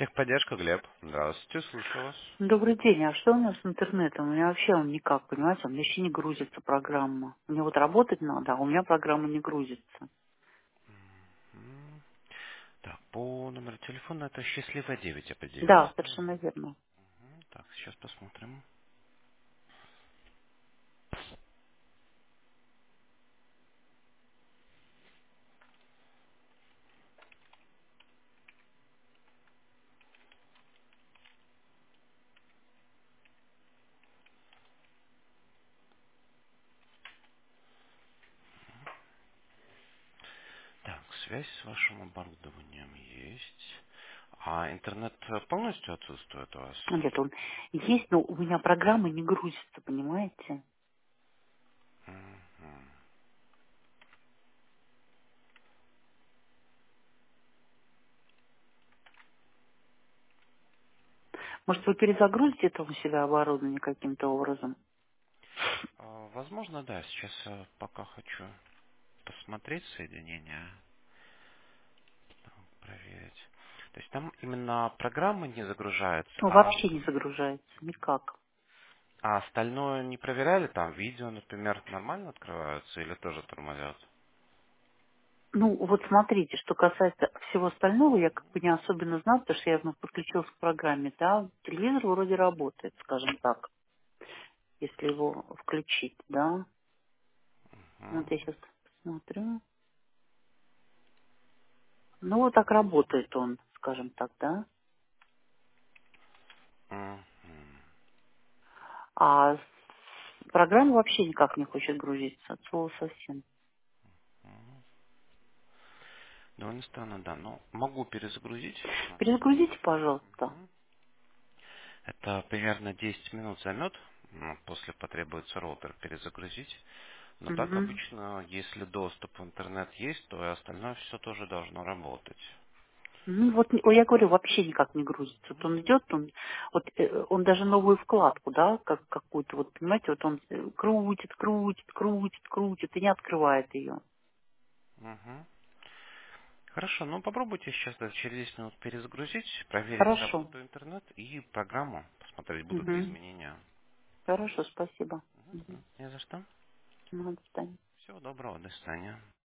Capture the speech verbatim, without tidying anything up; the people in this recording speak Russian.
Техподдержка, Глеб. Здравствуйте, слушаю вас. Добрый день. А что у меня с интернетом? У меня вообще он никак, понимаете, у меня вообще не грузится программа. Мне вот работать надо, а у меня программа не грузится. М, Так, по номеру телефона это счастливая девять Да, определились, да? совершенно верно. Мгм. Так, сейчас посмотрим. Так, связь с вашим оборудованием есть. А интернет э, полностью отсутствует у вас? Нет, он есть, но у меня программа не грузится, понимаете? Мгм. Может, вы перезагрузите это у себя оборудование каким-то образом? А, Возможно, да. Сейчас э, пока хочу посмотреть соединение, проверить. То есть там именно программа не загружается, Ну, а вообще не загружается, никак. А остальное не проверяли? Там видео, например, нормально открываются или тоже тормозят? Ну, вот смотрите, что касается всего остального, я как бы не особенно знаю, потому что я ну, подключилась к программе, да, телевизор вроде работает, скажем так, если его включить, да. Вот М, я сейчас посмотрю. Ну, вот так работает он, скажем так, да. м, А с- программа вообще никак не хочет грузиться, от слова совсем. м. Довольно странно, да. Но могу перезагрузить. Посмотрим. Перезагрузите, пожалуйста. Мгм. Это примерно десять минут займет. Ну, после потребуется роутер перезагрузить. Но так Мгм. обычно, если доступ в интернет есть, то и остальное все тоже должно работать. Ну, вот не- ой, я говорю, вообще никак не грузится. Вот он идет, он, вот, э, он даже новую вкладку, да, как какую-то, вот, понимаете, вот он э, крутит, крутит, крутит, крутит и не открывает ее. Мгм. Хорошо, ну попробуйте сейчас даже через десять минут перезагрузить, проверить Хорошо. работу интернет и программу, посмотреть, будут ли Мгм. изменения. Хорошо, спасибо. Мгм. Мгм. Не за что. Ну, до свидания. Всего доброго, до свидания.